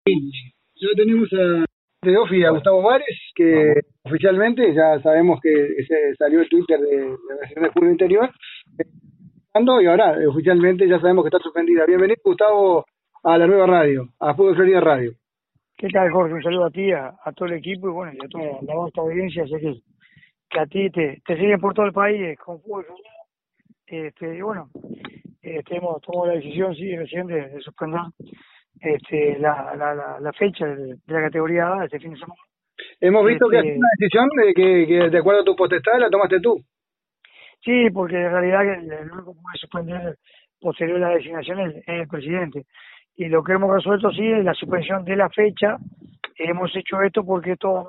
Ya tenemos a de Ofi, a Gustavo Vares, que oficialmente ya sabemos que salió el Twitter de la Nación de Fútbol Interior, y ahora oficialmente ya sabemos que está suspendida. Bienvenido, Gustavo, a la nueva radio, a Fútbol Florida Radio. ¿Qué tal, Jorge? Un saludo a ti, a todo el equipo y bueno, y a toda la vasta audiencia. Sé que a ti te siguen por todo el país con fútbol. Y bueno, tomamos la decisión, sí, recién de suspender la fecha de la categoría A este fin de semana. Hemos visto que es una decisión que de acuerdo a tu potestad la tomaste tú. Sí, porque en realidad el único que puede suspender posterior a la designación es el presidente. Y lo que hemos resuelto, sí, es la suspensión de la fecha. Hemos hecho esto porque todo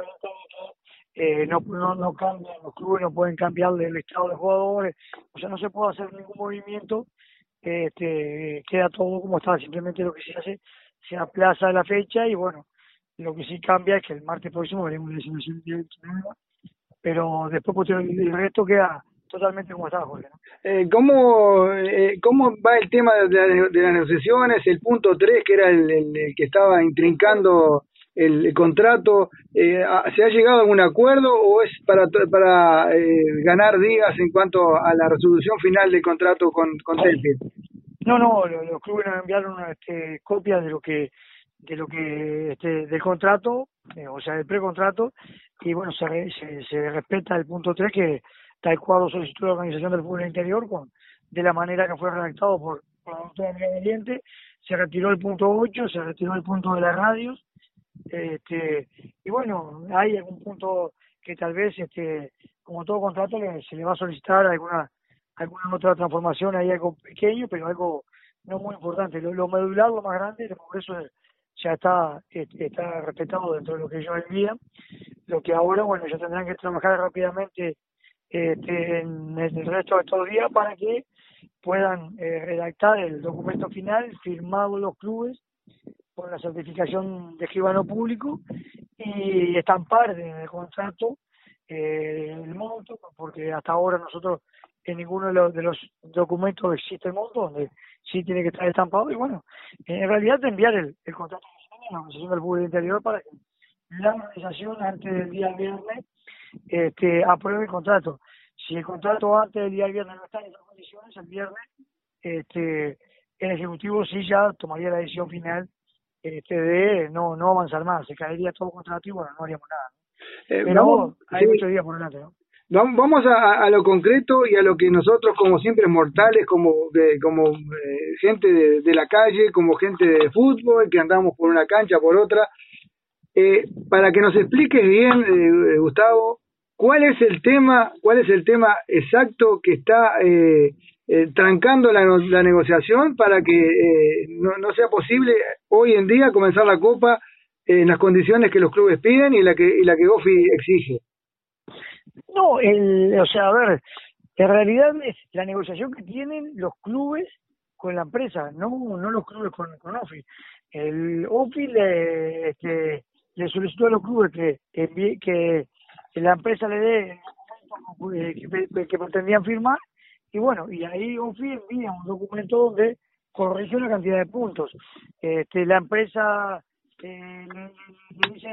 no cambian, los clubes no pueden cambiar el estado de jugadores, o sea, no se puede hacer ningún movimiento, queda todo como está, simplemente lo que se hace, se aplaza la fecha y bueno, lo que sí cambia es que el martes próximo veremos la designación nueva, pero después posterior, el resto queda totalmente como estaba, Jorge, ¿no? ¿Cómo va el tema de las negociaciones? El punto 3 que era el que estaba intrincando el contrato, ¿se ha llegado a algún acuerdo o es para ganar días en cuanto a la resolución final del contrato con Telfit? No, los clubes nos enviaron copias del contrato, o sea, del precontrato, y bueno, se respeta el punto 3 que tal cual lo solicitó la Organización del Fútbol Interior, de la manera que fue redactado por la doctora María Valiente. Se retiró el punto 8, se retiró el punto de las radios, y bueno, hay algún punto que tal vez, como todo contrato, se le va a solicitar alguna otra transformación, hay algo pequeño, pero algo no muy importante. Lo medular, lo más grande, el Congreso ya está respetado dentro de lo que ellos envían. Lo que ahora, bueno, ya tendrán que trabajar rápidamente en el resto de estos días para que puedan redactar el documento final firmado los clubes con la certificación de escribano público y estampar en el contrato el monto, porque hasta ahora nosotros en ninguno de los documentos existe el monto, donde sí tiene que estar estampado, y bueno, en realidad de enviar el contrato a la Organización del Fútbol Interior para que la organización antes del día viernes apruebe el contrato. Si el contrato antes del día viernes no está en esas condiciones, el viernes el Ejecutivo sí ya tomaría la decisión final de no avanzar más, se caería todo el contrato y bueno, no haríamos nada. Pero hay muchos días por delante, ¿no? Vamos a lo concreto y a lo que nosotros, como siempre mortales, como gente de la calle, como gente de fútbol, que andamos por una cancha, por otra, para que nos expliques bien, Gustavo, cuál es el tema exacto que está trancando la negociación para que no sea posible hoy en día comenzar la Copa en las condiciones que los clubes piden y la que Ofi exige. No, o sea, a ver, en realidad es la negociación que tienen los clubes con la empresa, no los clubes con Ofi. El Ofi le solicitó a los clubes que la empresa le dé el documento que pretendían firmar, y bueno, y ahí Ofi envía un documento donde corrige una cantidad de puntos. La empresa le dice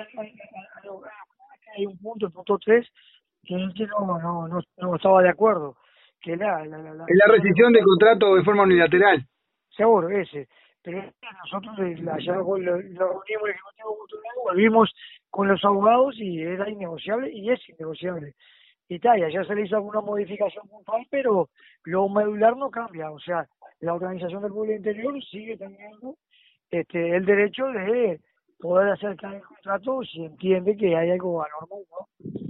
hay un punto, el punto 3, que él no estaba de acuerdo, que es la rescisión de contrato de forma unilateral. Seguro, ese. Pero nosotros allá lo reunimos el Ejecutivo Cultural, volvimos con los abogados y era innegociable y es innegociable. Y allá se le hizo alguna modificación puntual, pero lo medular no cambia. O sea, la Organización del Pueblo Interior sigue teniendo el derecho de poder hacer el contrato si entiende que hay algo anormal, ¿no?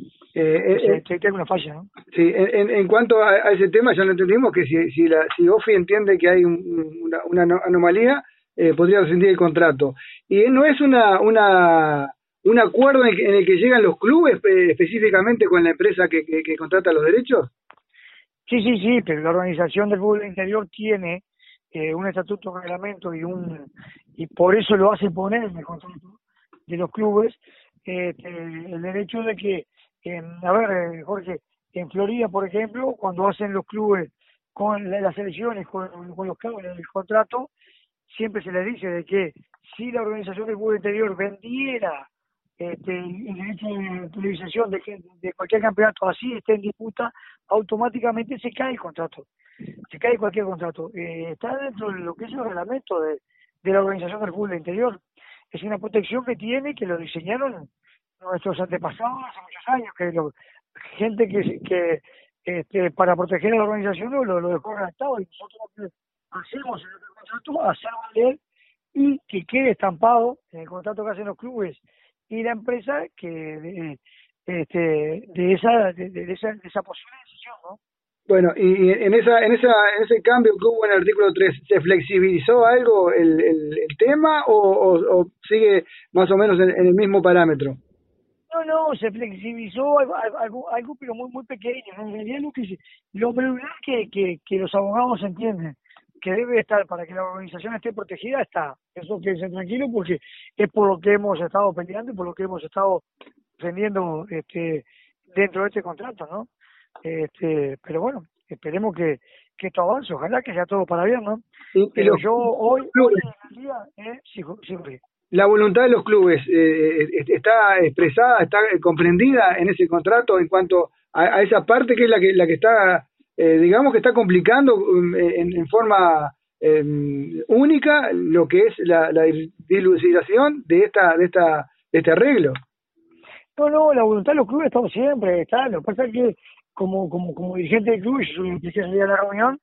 Que hay una falla, ¿no? Sí, en cuanto a ese tema ya lo entendimos, que si Ofi entiende que hay una anomalía, podría rescindir el contrato. Y no es un acuerdo en el que llegan los clubes específicamente con la empresa que contrata los derechos. Sí, pero la Organización del Fútbol Interior tiene un estatuto, un reglamento y por eso lo hace poner en el contrato de los clubes el derecho de que, Jorge, en Florida, por ejemplo, cuando hacen los clubes con las elecciones, con los cabos del contrato, siempre se les dice de que si la organización del fútbol interior vendiera el derecho de televisación de cualquier campeonato así esté en disputa, automáticamente se cae el contrato, se cae cualquier contrato. Está dentro de lo que es el reglamento de la organización del fútbol interior. Es una protección que tiene, que lo diseñaron nuestros antepasados hace muchos años, gente que para proteger a la organización lo dejó redactado, y nosotros lo que hacemos en el contrato, hacer valer y que quede estampado en el contrato que hacen los clubes y la empresa que de esa posible decisión, ¿no? Bueno, y en ese cambio que hubo en el artículo 3, ¿se flexibilizó algo el tema o sigue más o menos en el mismo parámetro? No, se flexibilizó algo pero muy pequeño, ¿no? En realidad lo primero que los abogados entienden que debe estar para que la organización esté protegida está. Eso quédense tranquilo porque es por lo que hemos estado peleando y por lo que hemos estado defendiendo dentro de este contrato, ¿no? Pero bueno, esperemos que esto avance, ojalá que sea todo para bien, ¿no? Pero yo hoy en el día, sí, Jorge. La voluntad de los clubes está expresada, está comprendida en ese contrato en cuanto a esa parte que es la que está, digamos que está complicando en forma única lo que es la dilucidación de este arreglo. No, la voluntad de los clubes está siempre, lo que pasa es que como dirigente del club, yo soy el que salía a la reunión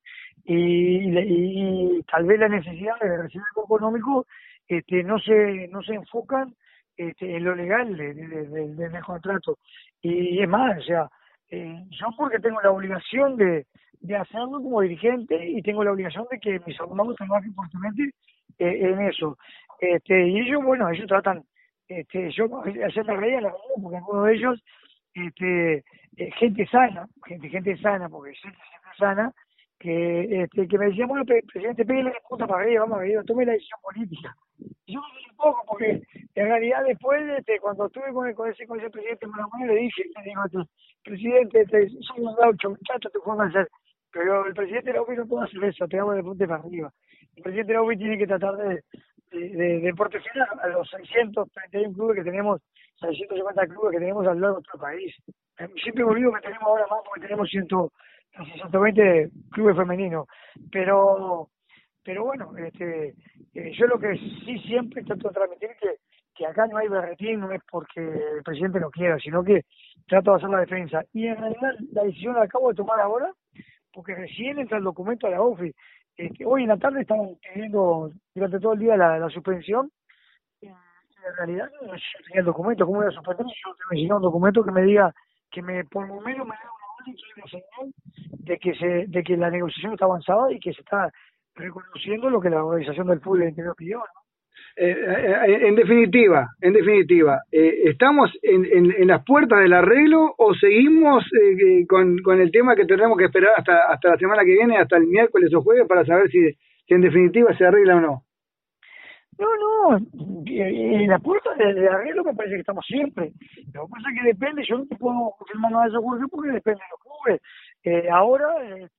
y tal vez la necesidad de recibir algo económico no se enfocan en lo legal del contrato. Y es más, o sea, yo porque tengo la obligación de hacerlo como dirigente y tengo la obligación de que mis abogados trabajen fuertemente en eso. Y ellos, bueno, ellos tratan, yo hacer la realidad, porque algunos de ellos, gente sana, porque gente sana, que me decían, bueno, presidente, pégale la puta para arriba, vamos a ver, tome la decisión política. Y yo me dije un poco, porque en realidad después, cuando estuve con ese presidente Manuel, le digo, presidente, soy un gaucho, muchacho, te puedo hacer. Pero el presidente de la UBI no puede hacer eso, te hago de punta para arriba. El presidente de la UBI tiene que tratar de proteger a los 631 clubes que tenemos, 650 clubes que tenemos a lo largo de todo el país. Siempre me olvido que tenemos ahora más porque tenemos 120 clubes femeninos, pero bueno, yo lo que sí siempre trato de transmitir que acá no hay berretín, no es porque el presidente no quiera, sino que trato de hacer la defensa. Y en realidad la decisión la acabo de tomar ahora, porque recién entra el documento a la OFI. Hoy en la tarde estaban pidiendo durante todo el día la suspensión. En realidad yo tenía el documento, ¿cómo voy a suspender? Yo tengo un documento que me diga, por lo menos me da una señal de que la negociación está avanzada y que se está reconociendo lo que la organización del fútbol interior pidió, ¿no? En definitiva, ¿estamos en las puertas del arreglo o seguimos con el tema que tendremos que esperar hasta la semana que viene, hasta el miércoles o jueves, para saber si en definitiva se arregla o no? No, en la puerta del arreglo me parece que estamos siempre. Lo que pasa es que depende, yo no te puedo confirmar nada de eso, Jorge, porque depende de los clubes. Ahora,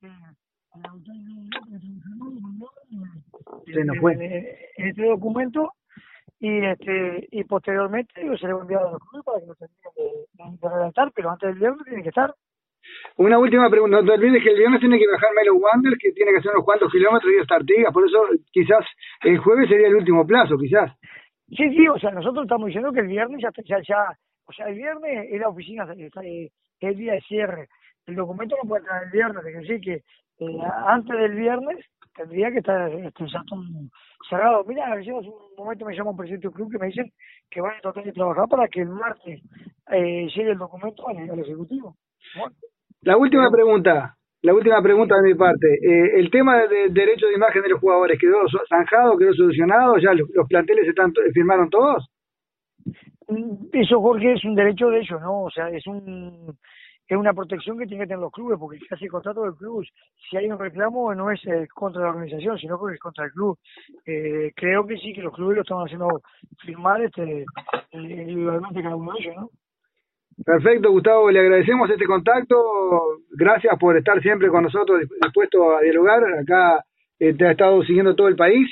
se nos fue este documento y posteriormente se le va a enviar a los clubes para que lo terminen de redactar, pero antes del viernes tiene que estar. Una última pregunta, no te olvides que el viernes tiene que bajar Melo Wander, que tiene que hacer unos cuantos kilómetros y hasta Artigas, por eso quizás el jueves sería el último plazo, quizás. Sí, o sea, nosotros estamos diciendo que el viernes ya o sea, el viernes es la oficina, es el día de cierre. El documento no puede entrar el viernes, es decir que antes del viernes tendría que estar ya todo cerrado. Mira, hace un momento me llama un presidente del club que me dicen que van a tratar de trabajar para que el martes llegue el documento al Ejecutivo. Bueno, La última pregunta de mi parte. El tema de derecho de imagen de los jugadores quedó zanjado, quedó solucionado, ya los planteles firmaron todos. Eso, Jorge, es un derecho de ellos, ¿no? O sea, es una protección que tienen que tener los clubes, porque casi el contrato del club, si hay un reclamo, no es contra la organización, sino que es contra el club. Creo que sí, que los clubes lo están haciendo firmar individualmente cada uno de ellos, ¿no? Perfecto, Gustavo, le agradecemos este contacto, gracias por estar siempre con nosotros, dispuesto a dialogar. Acá te ha estado siguiendo todo el país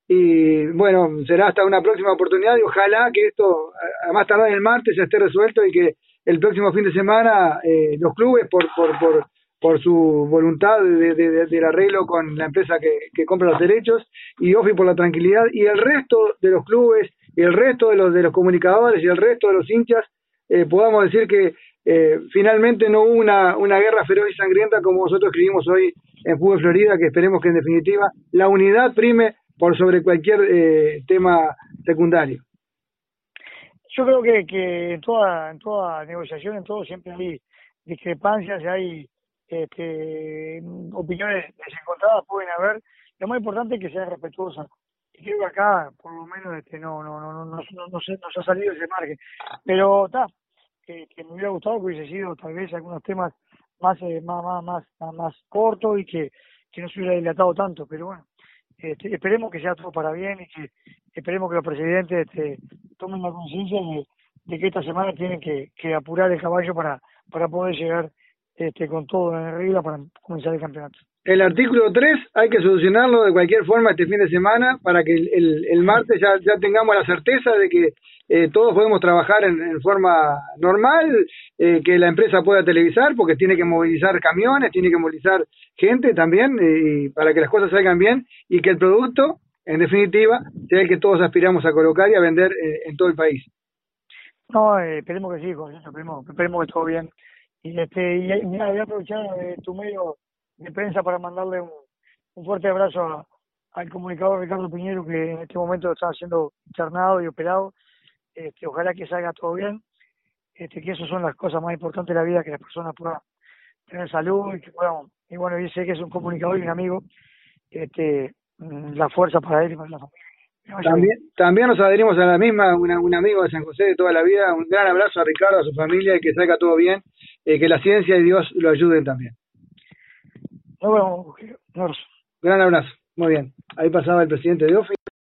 y bueno, será hasta una próxima oportunidad y ojalá que esto, a más tardar el martes, ya esté resuelto y que el próximo fin de semana los clubes, por su voluntad del arreglo con la empresa que compra los derechos, y OFI por la tranquilidad, y el resto de los clubes, y el resto de los comunicadores, y el resto de los hinchas, podamos decir que finalmente no hubo una guerra feroz y sangrienta como nosotros escribimos hoy en Fútbol Florida, que esperemos que en definitiva la unidad prime por sobre cualquier tema secundario. Yo creo que en toda negociación, en todo siempre hay discrepancias, hay opiniones desencontradas, pueden haber. Lo más importante es que sea respetuosa. Y creo que acá, por lo menos, no se ha salido ese margen. Pero está, que me hubiera gustado que hubiese sido tal vez algunos temas más cortos y que no se hubiera dilatado tanto. Pero bueno, esperemos que sea todo para bien y que esperemos que los presidentes tomen la conciencia de que esta semana tienen que apurar el caballo para poder llegar con todo en regla para comenzar el campeonato. El artículo 3 hay que solucionarlo de cualquier forma este fin de semana para que el martes ya tengamos la certeza de que todos podemos trabajar en forma normal, que la empresa pueda televisar porque tiene que movilizar camiones, tiene que movilizar gente también y para que las cosas salgan bien y que el producto, en definitiva, sea el que todos aspiramos a colocar y a vender en todo el país. No, esperemos que sí, Jorge, esperemos que todo bien. Y mira, voy a aprovechar tu medio de prensa para mandarle un fuerte abrazo al comunicador Ricardo Piñero, que en este momento está siendo internado y operado. Ojalá que salga todo bien, que esas son las cosas más importantes de la vida, que las personas puedan tener salud y que puedan, y bueno, yo sé que es un comunicador y un amigo, la fuerza para él y para la familia. También nos adherimos a la misma, un amigo de San José de toda la vida, un gran abrazo a Ricardo, a su familia y que salga todo bien, que la ciencia y Dios lo ayuden también. Nos vemos, un abrazo. Gran abrazo, muy bien. Ahí pasaba el presidente de OFI.